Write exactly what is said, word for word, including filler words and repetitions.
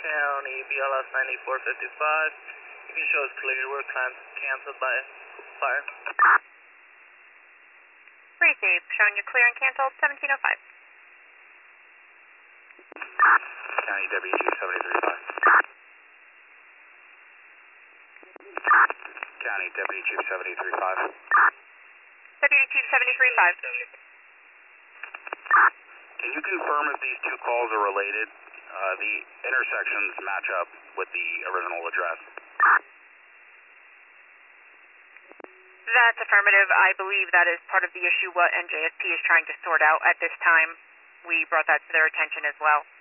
County, B L S ninety-four fifty-five. You can show us clear. We're can- canceled by fire. Pretty safe. Showing you clear and canceled, seventeen oh five. County W two seventy-three five. County W two seventy-three five. W two seventy-three five. Can you confirm if these two calls are related? Uh, the intersections match up with the original address. That's affirmative. I believe that is part of the issue what N J S P is trying to sort out at this time. We brought that to their attention as well.